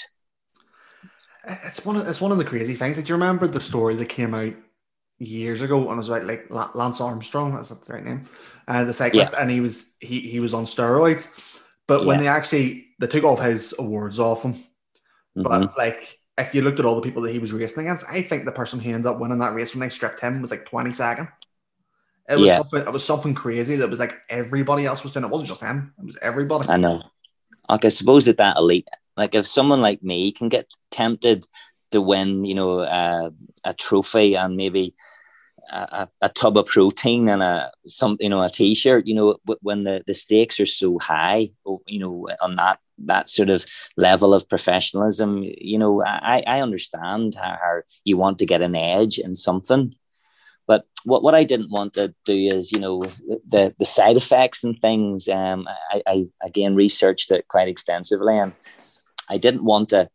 It's one of it's one of the crazy things. Like, do you remember the story that came out years ago, and it was about like Lance Armstrong, that's the right name, uh, the cyclist, yeah. and he was he he was on steroids, but yeah. when they actually they took all of his awards off him, mm-hmm. but like if you looked at all the people that he was racing against, I think the person who ended up winning that race when they stripped him was like twenty-second. It was yeah. something. It was something crazy that was like everybody else was doing. It wasn't just him. It was everybody. I know. Like, I suppose that that elite. Like, if someone like me can get tempted to win, you know, uh, a trophy and maybe a, a tub of protein and a some, you know, a t-shirt, you know, when the, the stakes are so high, you know, on that that sort of level of professionalism, you know, I, I understand how, how you want to get an edge in something. But what, what I didn't want to do is, you know, the, the side effects and things. Um, I, I again researched it quite extensively, and I didn't want to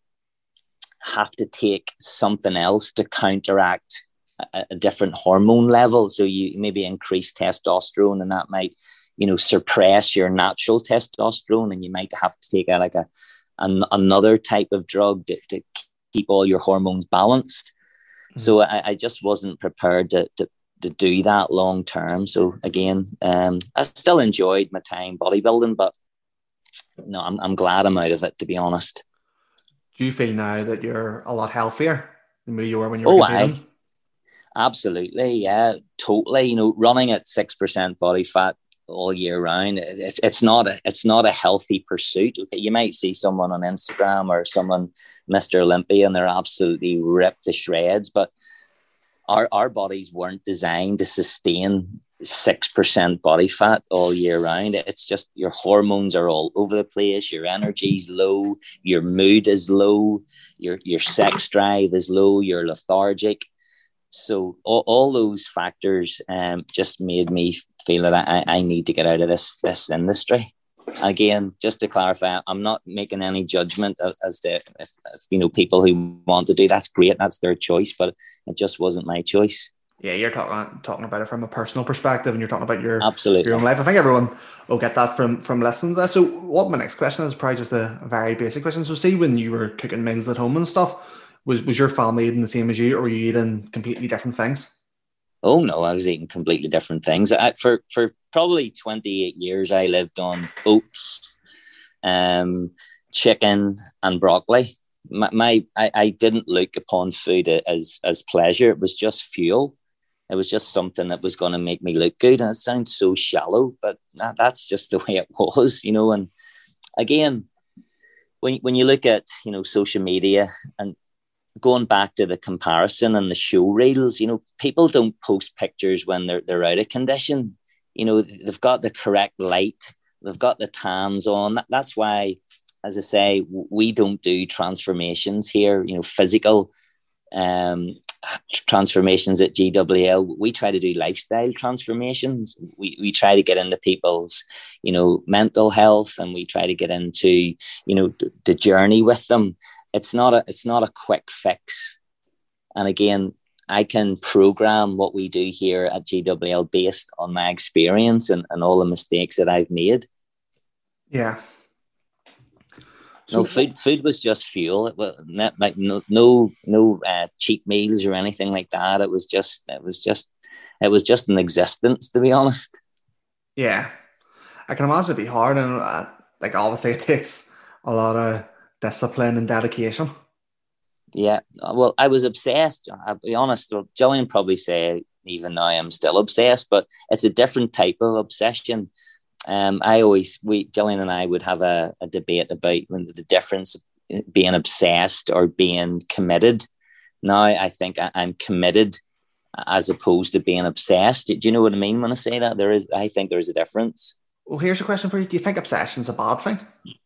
have to take something else to counteract a, a different hormone level. So you maybe increase testosterone, and that might, you know, suppress your natural testosterone, and you might have to take a, like a an, another type of drug to, to keep all your hormones balanced. Mm-hmm. So I, I just wasn't prepared to, to to do that long term. So again, um, I still enjoyed my time bodybuilding, but no, I'm I'm glad I'm out of it, to be honest. Do you feel now that you're a lot healthier than maybe you were when you were oh, competing? I, absolutely, yeah, totally. You know, running at six percent body fat all year round, it's it's not a it's not a healthy pursuit. Okay, you might see someone on Instagram or someone Mister Olympia, and they're absolutely ripped to shreds, but our our bodies weren't designed to sustain six percent body fat all year round. It's just your hormones are all over the place, your energy's low, your mood is low, your your sex drive is low, you're lethargic. So all, all those factors um, just made me feel that I, I need to get out of this this industry. Again, just to clarify, I'm not making any judgment as to if, if you know, people who want to do that's great, that's their choice, but it just wasn't my choice. Yeah, you're talking talking about it from a personal perspective, and you're talking about your Absolutely. your own life. I think everyone will get that from from listening to that. So, what my next question is probably just a, a very basic question. So, see, when you were cooking meals at home and stuff, was was your family eating the same as you, or were you eating completely different things? Oh no, I was eating completely different things. I, for for probably twenty-eight years, I lived on oats, um, chicken, and broccoli. My, my I, I didn't look upon food as as pleasure. It was just fuel. It was just something that was going to make me look good. And it sounds so shallow, but that, that's just the way it was, you know. And again, when when you look at, you know, social media and going back to the comparison and the show reels, you know, people don't post pictures when they're they're out of condition. You know, they've got the correct light, they've got the tans on. That, that's why, as I say, we don't do transformations here, you know, physical um, transformations at G W L. We try to do lifestyle transformations. We we try to get into people's, you know, mental health, and we try to get into, you know, the, the journey with them. it's not a it's not a quick fix. And again, I can program what we do here at G W L based on my experience and, and all the mistakes that I've made. Yeah. So no, food food was just fuel. It was not, like no no no uh, cheap meals or anything like that. It was just it was just it was just an existence, to be honest. Yeah, I can imagine it'd be hard, and uh, like obviously it takes a lot of discipline and dedication. Yeah, well, I was obsessed. I'll be honest. Gillian probably say even now I'm still obsessed, but it's a different type of obsession. Um, I always, we, Gillian and I would have a, a debate about when the difference of being obsessed or being committed. Now I think I, I'm committed as opposed to being obsessed. Do you know what I mean when I say that? There is, I think there is a difference. Well, here's a question for you. Do you think obsession's a bad thing?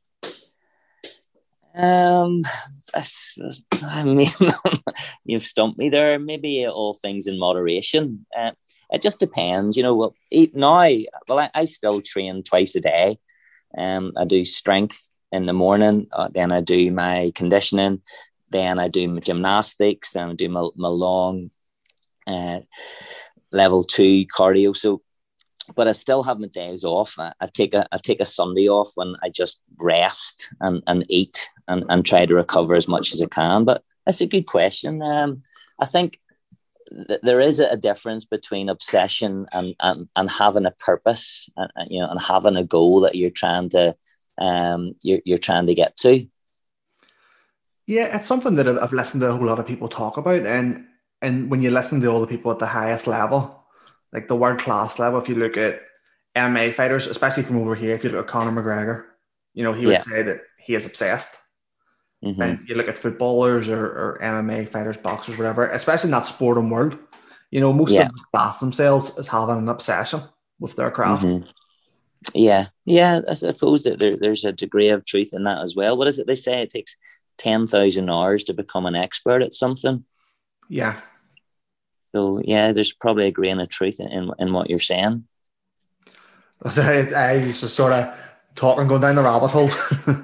Um, that's, that's, I mean, you've stumped me there. Maybe all things in moderation. Uh, it just depends, you know. Well, eat now. Well, I, I still train twice a day. Um, I do strength in the morning. Uh, then I do my conditioning. Then I do my gymnastics. Then I do my, my long, uh, level two cardio. So. But I still have my days off. I, I take a I take a Sunday off when I just rest and, and eat and, and try to recover as much as I can. But that's a good question. Um, I think th- there is a difference between obsession and, and, and having a purpose, and, and you know, and having a goal that you're trying to um you're you're trying to get to. Yeah, it's something that I've, I've listened to a whole lot of people talk about, and and when you listen to all the people at the highest level, like the world class level, if you look at M M A fighters, especially from over here, if you look at Conor McGregor, you know, he would yeah. say that he is obsessed. Mm-hmm. And you look at footballers or, or M M A fighters, boxers, whatever, especially in that sporting world, you know, most yeah. of them class themselves as having an obsession with their craft. Mm-hmm. Yeah, yeah, I suppose that there, there's a degree of truth in that as well. What is it they say? It takes ten thousand hours to become an expert at something. Yeah. So, yeah, there's probably a grain of truth in, in, in what you're saying. I, I used to sort of talk and go down the rabbit hole.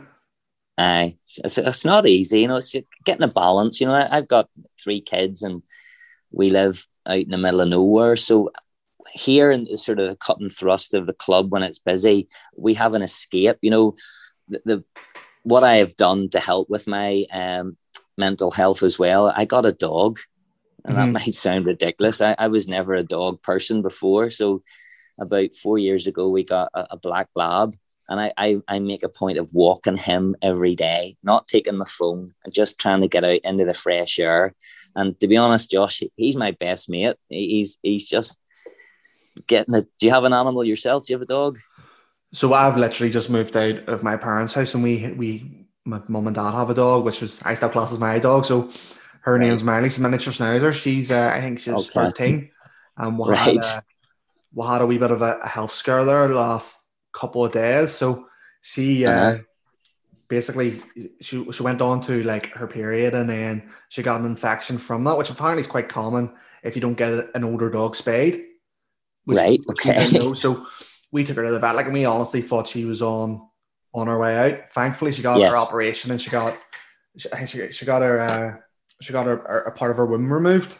Aye, it's, it's, it's not easy, you know, it's getting a balance. You know, I, I've got three kids and we live out in the middle of nowhere. So here in the sort of the cut and thrust of the club when it's busy, we have an escape. You know, the, the what I have done to help with my um, mental health as well, I got a dog. And that mm-hmm. might sound ridiculous. I, I was never a dog person before. So about four years ago, we got a, a black lab. And I, I, I make a point of walking him every day, not taking my phone, and just trying to get out into the fresh air. And to be honest, Josh, he's my best mate. He's he's just getting it. Do you have an animal yourself? Do you have a dog? So I've literally just moved out of my parents' house, and we, we my mum and dad have a dog, which was, I still class as my dog. So her right. name's Miley. She's a miniature schnauzer. She's, uh, I think she's okay. thirteen. And we, right. had a, we had a wee bit of a, a health scare there the last couple of days. So she uh, uh-huh. basically, she, she went on to like her period, and then she got an infection from that, which apparently is quite common if you don't get an older dog spayed. Which, right, which okay. We know. So we took her to the vet. Like, and we honestly thought she was on on her way out. Thankfully, she got yes. her operation, and she got she, she, she got her... Uh, She got a, a part of her womb removed.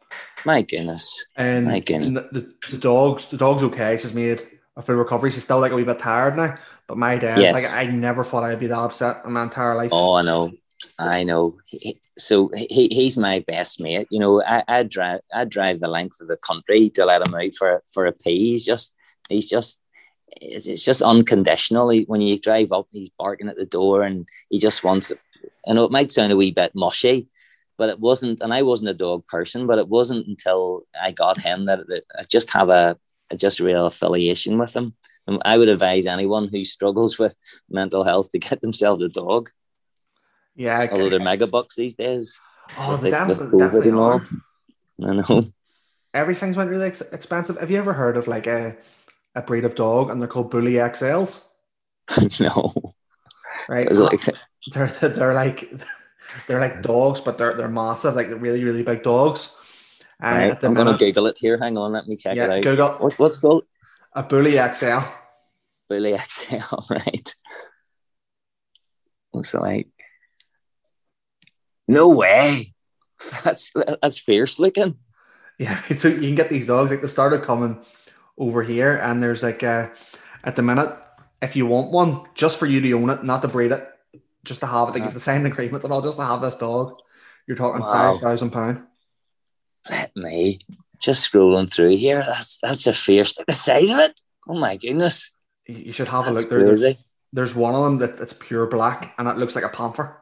My goodness. And, My goodness. and the, the, the dog's the dog's okay. She's made a full recovery. She's still like a wee bit tired now. But my dad, yes. like I never thought I'd be that upset in my entire life. Oh, I know. I know. He, so he he's my best mate. You know, I I drive I drive the length of the country to let him out for for a pee. He's just he's just it's, it's just unconditional. He, when you drive up, he's barking at the door, and he just wants. I know it might sound a wee bit mushy, but it wasn't, and I wasn't a dog person, but it wasn't until I got him that, that I just have a, a just real affiliation with him. And I would advise anyone who struggles with mental health to get themselves a dog. Yeah. Although they're mega bucks these days. Oh, they definitely, definitely are. I know. Everything's went really ex- expensive. Have you ever heard of like a, a breed of dog, and they're called Bully X Ls? No. Right. Oh, like... They're, they're like... They're like dogs, but they're they're massive, like really, really big dogs. Uh, right. I'm going to Google it here. Hang on, let me check yeah, it out. Google. What, what's it called? A Bully X L. Bully X L, right. Looks like. No way. That's that's fierce looking. Yeah, so you can get these dogs, like they've started coming over here, and there's like uh at the minute, if you want one, just for you to own it, not to breed it, just to have it, like you Uh, have to sign an agreement and all, just to have this dog, you're talking five wow. thousand pound. Let me just scrolling through here. That's that's a fierce. The size of it. Oh my goodness. You should have a That's look. There, there's crazy. there's one of them that it's pure black, and it looks like a panther.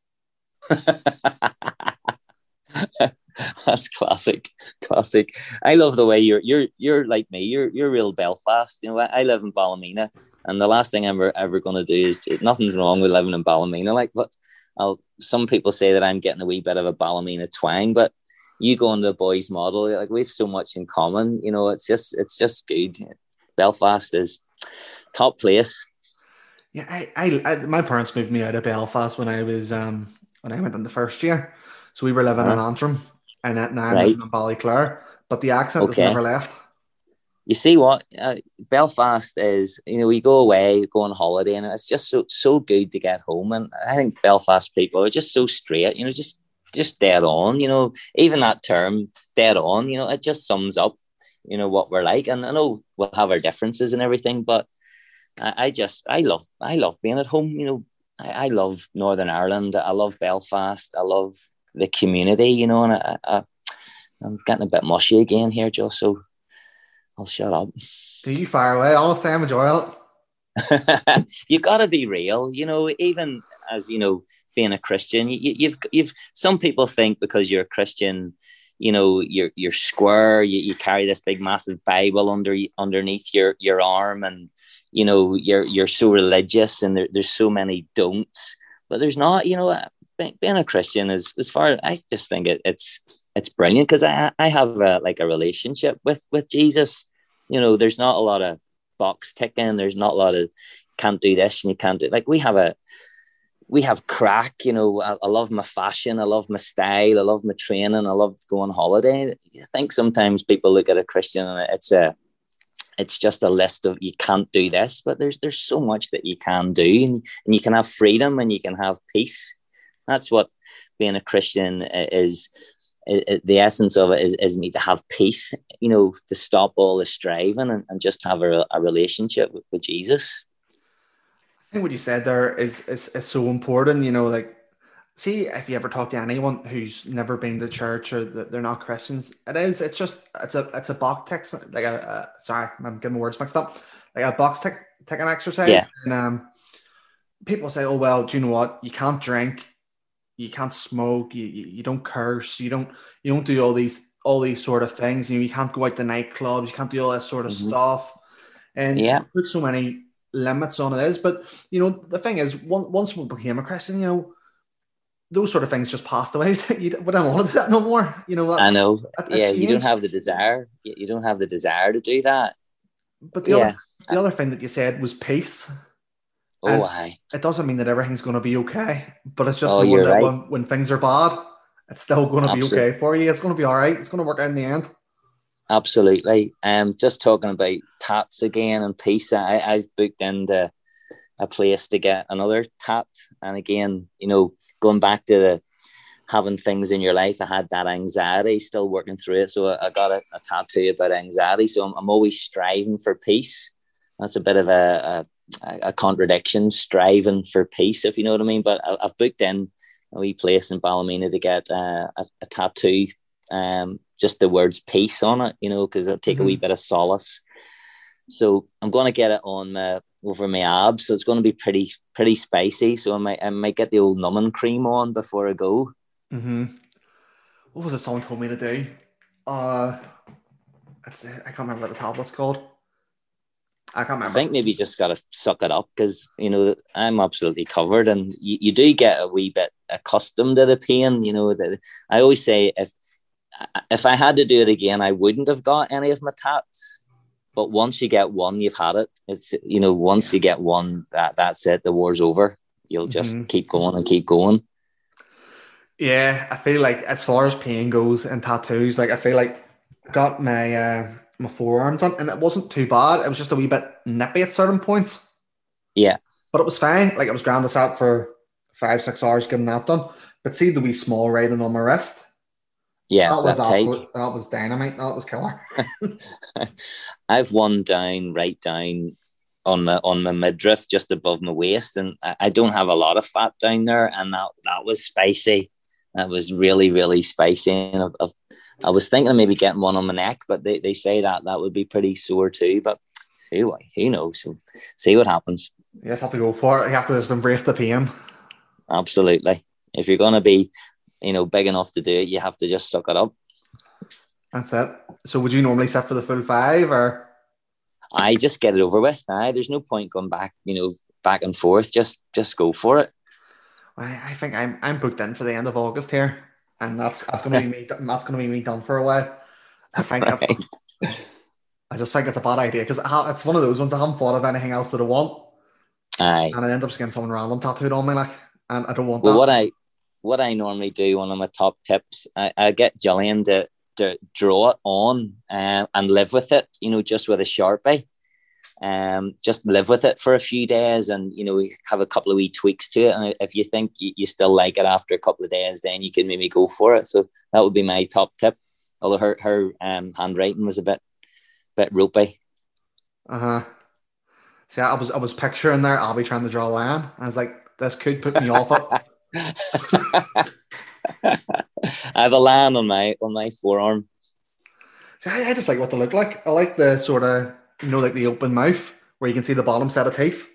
That's classic, classic. I love the way you're you're you're like me. You're you're real Belfast. You know, I, I live in Ballymena, and the last thing I'm ever ever going to do is nothing's wrong with living in Ballymena. Like, but I'll, some people say that I'm getting a wee bit of a Ballymena twang, but you go into the boys' model, like we've so much in common. You know, it's just it's just good. Belfast is top place. Yeah, I, I, I my parents moved me out of Belfast when I was um when I went in the first year, so we were living in Uh-huh. Antrim, and now I'm Right. living in Ballyclare, but the accent has Okay. never left. You see what uh, Belfast is, you know, we go away, go on holiday, and it's just so so good to get home. And I think Belfast people are just so straight, you know, just just dead on, you know, even that term dead on, you know, it just sums up, you know, what we're like. And I know we'll have our differences and everything, but I, I just I love I love being at home, you know. I, I love Northern Ireland. I love Belfast. I love the community, you know, and I, I, I'm getting a bit mushy again here, Joe. So I'll shut up. Do you fire away? Honestly, I'm enjoying it. You got to be real, you know. Even as you know, being a Christian, you, you've you've some people think because you're a Christian, you know, you're you're square. You, you carry this big, massive Bible under underneath your your arm, and you know you're you're so religious, and there, there's so many don'ts. But there's not, you know, being a Christian is as far. I just think it, it's it's brilliant because I I have a, like a relationship with with Jesus. You know, there's not a lot of box ticking. There's not a lot of can't do this and you can't do like we have a we have crack. You know, I, I love my fashion. I love my style. I love my training. I love to go on holiday. I think sometimes people look at a Christian and it's a it's just a list of you can't do this, but there's there's so much that you can do, and, and you can have freedom and you can have peace. That's what being a Christian is. It, it, the essence of it is, is me to have peace, you know, to stop all the striving and, and just have a, a relationship with, with Jesus. I think what you said there is, is is so important. You know, like, see if you ever talk to anyone who's never been to church or they're not Christians, it is it's just it's a it's a box tick, like a, a sorry, I'm getting my words mixed up, like a box tick ticking exercise. Yeah. And um, people say, oh well, do you know what? You can't drink, you can't smoke, you, you you don't curse, you don't you don't do all these all these sort of things. You know, you can't go out to nightclubs, you can't do all this sort of Mm-hmm. stuff, and Yeah. you put so many limits on it is. But you know, the thing is, once we became a Christian, you know, those sort of things just passed away. You, we don't want to do that no more. You know, I know. It, it Yeah, you don't changed. have the desire. You don't have the desire to do that. But the Yeah. other the other thing that you said was peace. Oh, aye. It doesn't mean that everything's going to be okay, but it's just Oh, knowing you're that right. when, when things are bad, it's still going to be Absolutely. okay for you. It's going to be all right. It's going to work out in the end. Absolutely. Um, just talking about tats again and peace. I, I've booked into a place to get another tat, and again, you know, going back to the having things in your life, I had that anxiety, still working through it. So I, I got a, a tattoo about anxiety. So I'm, I'm always striving for peace. That's a bit of a, a, a contradiction, striving for peace, if you know what I mean. But I, I've booked in a wee place in Ballymena to get uh, a, a tattoo, um, just the words peace on it, you know, because it'll take mm-hmm. a wee bit of solace. So I'm going to get it on my, over my abs. So it's going to be pretty pretty spicy. So I might, I might get the old numbing cream on before I go. Mm-hmm. What was it someone told me to do? Uh, it's, I can't remember what the tablet's called. I can't remember. I think maybe you just got to suck it up because, you know, I'm absolutely covered, and you, you do get a wee bit accustomed to the pain. You know, that I always say if if I had to do it again, I wouldn't have got any of my tats. But once you get one, you've had it. It's, you know, once yeah. you get one, that that's it. The war's over. You'll just mm-hmm. keep going and keep going. Yeah, I feel like as far as pain goes and tattoos, like I feel like I got my uh, my forearm done, and it wasn't too bad. It was just a wee bit nippy at certain points. Yeah, but it was fine. Like it was grand. I sat for five, six hours getting that done. But see the wee small writing on my wrist? Yeah, That was that take. absolute, that was dynamite. That was killer. I've one down, right down on my on my midriff, just above my waist, and I, I don't have a lot of fat down there, and that that was spicy. That was really really spicy. And I've, I've, I was thinking of maybe getting one on my neck, but they, they say that that would be pretty sore too. But see what who knows? So see what happens. You just have to go for it. You have to just embrace the pain. Absolutely. If you're gonna be, you know, big enough to do it, you have to just suck it up. That's it. So would you normally sit for the full five, or? I just get it over with. Aye, there's no point going back, you know, back and forth. Just just go for it. I, I think I'm I'm booked in for the end of August here, and that's that's gonna be me. That's gonna be me done for a while. I think. Right. I just think it's a bad idea because it's one of those ones I haven't thought of anything else that I want. Aye. And I end up just getting someone random tattooed on me, like, and I don't want well, that. Well, what I what I normally do, one of my top tips, I, I get Gillian to to draw it on um, and live with it. You know, just with a Sharpie. Um, just live with it for a few days, and you know, have a couple of wee tweaks to it. And if you think you, you still like it after a couple of days, then you can maybe go for it. So that would be my top tip. Although her her um, handwriting was a bit bit ropey. Uh huh. See, I was I was picturing there Abby trying to draw a line. I was like, this could put me off it. I have a line on my on my forearm. See, I, I just like what they look like. I like the sort of, you know, like the open mouth where you can see the bottom set of teeth.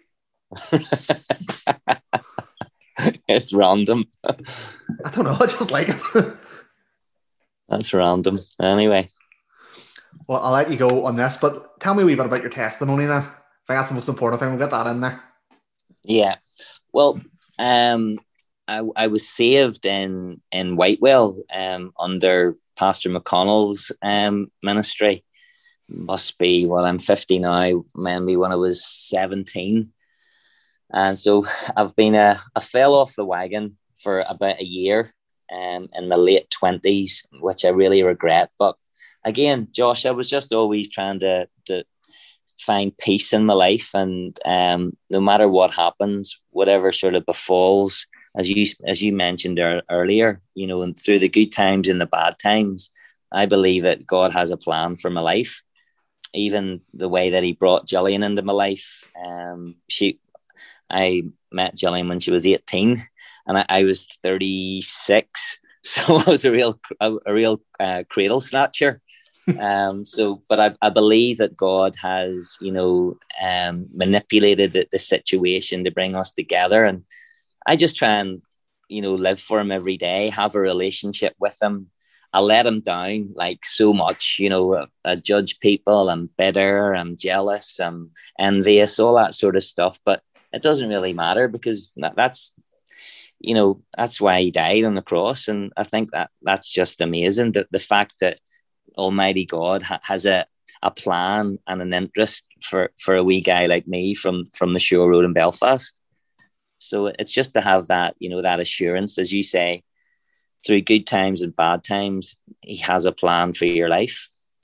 It's random. I don't know. I just like it. That's random. Anyway. Well, I'll let you go on this, but tell me a wee bit about your testimony then. I think that's the most important thing. We'll get that in there. Yeah. Well, um, I, I was saved in, in Whitewell um, under Pastor McConnell's um, ministry. Must be, well, I'm fifty now, maybe when I was seventeen. And so I've been a, I fell off the wagon for about a year um, in my late twenties, which I really regret. But again, Josh, I was just always trying to, to find peace in my life. And um, no matter what happens, whatever sort of befalls, as you as you mentioned er- earlier, you know, and through the good times and the bad times, I believe that God has a plan for my life. Even the way that he brought Gillian into my life. Um, she, I met Gillian when she was eighteen, and I, I was thirty-six, so I was a real, a, a real uh, cradle snatcher. um, so, but I, I believe that God has, you know, um, manipulated the, the situation to bring us together, and I just try and, you know, live for him every day, have a relationship with him. I let him down like so much, you know, I, I judge people, I'm bitter, I'm jealous, I'm envious, all that sort of stuff. But it doesn't really matter because that, that's, you know, that's why he died on the cross. And I think that that's just amazing. That the fact that Almighty God ha- has a, a plan and an interest for, for a wee guy like me from, from the Shore Road in Belfast. So it's just to have that, you know, that assurance, as you say, through good times and bad times, he has a plan for your life.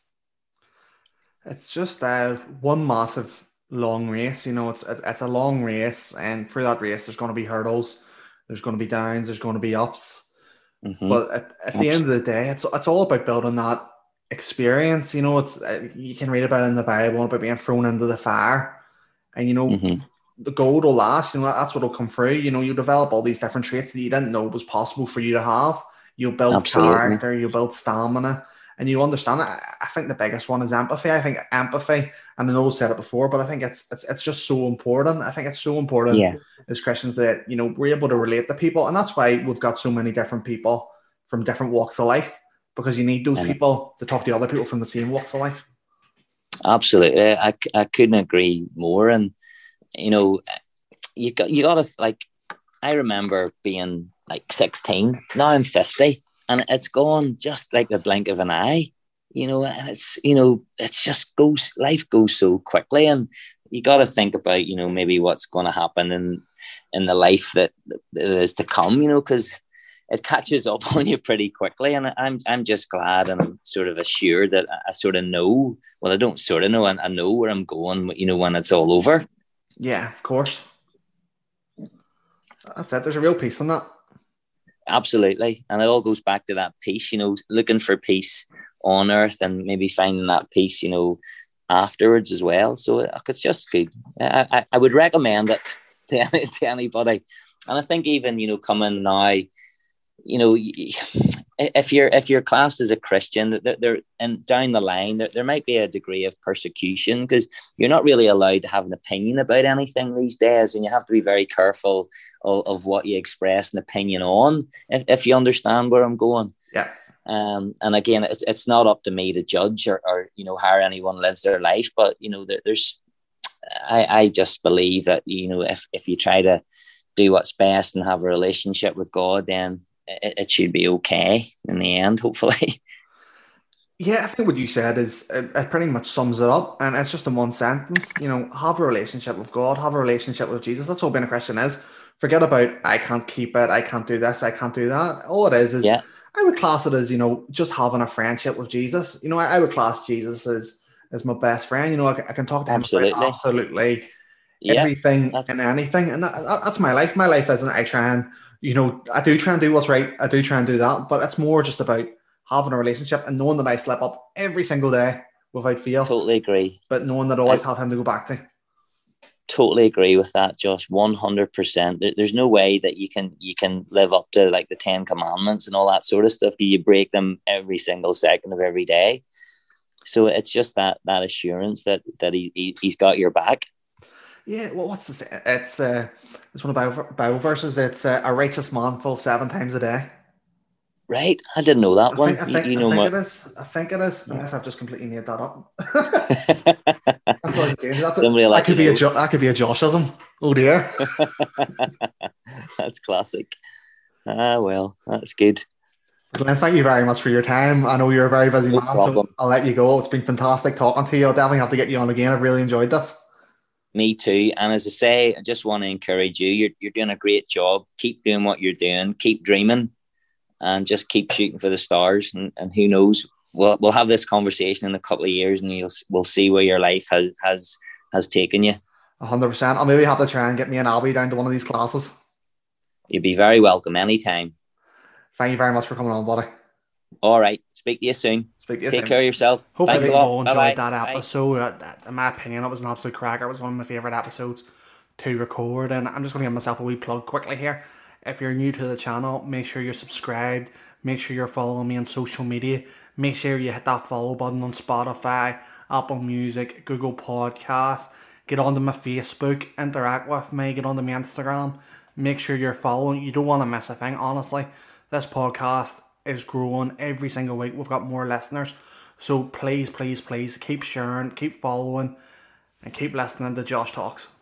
It's just uh, one massive long race. You know, it's, it's it's a long race, and through that race, there's going to be hurdles, there's going to be downs, there's going to be ups. Mm-hmm. But at, at the end of the day, it's it's all about building that experience. You know, it's uh, you can read about it in the Bible about being thrown into the fire, and you know. Mm-hmm. The gold will last, you know, that's what will come through. You know, you develop all these different traits that you didn't know was possible for you to have. You'll build Absolutely. character, you'll build stamina, and you understand it. I think the biggest one is empathy. I think empathy, and I know I said it before, but I think it's it's it's just so important. I think it's so important yeah. as Christians that, you know, we're able to relate to people. And that's why we've got so many different people from different walks of life, because you need those yeah. people to talk to other people from the same walks of life. Absolutely. I, I couldn't agree more. And you know, you got you got to like. I remember being like sixteen. Now I'm fifty, and it's gone just like the blink of an eye. You know, and it's you know, it's just goes. Life goes so quickly, and you got to think about you know maybe what's going to happen in in the life that, that is to come. You know, because it catches up on you pretty quickly, and I'm I'm just glad and I'm sort of assured that I sort of know. Well, I don't sort of know, and I know where I'm going. You know, when it's all over. Yeah, of course. That's it. There's a real piece in that. Absolutely. And it all goes back to that peace, you know, looking for peace on earth and maybe finding that peace, you know, afterwards as well. So it's just good. I, I, I would recommend it to, any, to anybody. And I think even, you know, coming now, you know, if you're if you're classed as a Christian, there, there and down the line, there, there might be a degree of persecution because you're not really allowed to have an opinion about anything these days, and you have to be very careful of, of what you express an opinion on. If, if you understand where I'm going, yeah. Um, and again, it's it's not up to me to judge or, or you know how anyone lives their life, but you know there, there's, I I just believe that you know if if you try to do what's best and have a relationship with God, then it, it should be okay in the end, hopefully. Yeah, I think what you said is it, it pretty much sums it up, and it's just in one sentence. You know, have a relationship with God, have a relationship with Jesus. That's all being a Christian is. Forget about I can't keep it, I can't do this, I can't do that. All it is is Yeah. I would class it as, you know, just having a friendship with Jesus. You know, I, I would class Jesus as as my best friend. You know, I, I can talk to him Absolutely. about absolutely Yeah, everything that's and anything, and that, that, that's my life. My life isn't I try and you know I do try and do what's right. I do try and do that, but it's more just about having a relationship and knowing that I slip up every single day without fail. Totally agree. But knowing that I always I have him to go back to. Totally agree with that, Josh. One hundred percent. There's no way that you can you can live up to like the Ten Commandments and all that sort of stuff. You break them every single second of every day. So it's just that that assurance that that he, he he's got your back. Yeah. Well, what's this? It's uh, it's one of Bible, Bible verses. It's uh, a righteous man falls seven times a day. Right, I didn't know that I one. think I You, think you I know think my... it is. I think it is. Unless I've just completely made that up. That's all it's That's Somebody a, like that could be know. a jo- that could be a Joshism. Oh dear. That's classic. Ah, well, that's good. Glenn, thank you very much for your time. I know you're a very busy No man, problem. so I'll let you go. It's been fantastic talking to you. I'll definitely have to get you on again. I've really enjoyed this. Me too. And as I say, I just want to encourage you. You're you're doing a great job. Keep doing what you're doing. Keep dreaming, and just keep shooting for the stars. And, and who knows, we'll we'll have this conversation in a couple of years, and you'll we'll see where your life has has has taken you. A hundred percent. I'll maybe have to try and get me and Albie down to one of these classes. You'd be very welcome anytime. Thank you very much for coming on, buddy. All right. Speak to you soon. Speak to you Take soon. care of yourself. Hopefully Thanks you've all enjoyed Bye-bye. that episode. Bye. In my opinion, it was an absolute cracker. It was one of my favourite episodes to record. And I'm just going to give myself a wee plug quickly here. If you're new to the channel, make sure you're subscribed. Make sure you're following me on social media. Make sure you hit that follow button on Spotify, Apple Music, Google Podcasts. Get onto my Facebook, interact with me, get onto my Instagram. Make sure you're following. You don't want to miss a thing, honestly. This podcast is growing every single week. We've got more listeners. So please, please, please keep sharing, keep following, and keep listening to Josh Talks.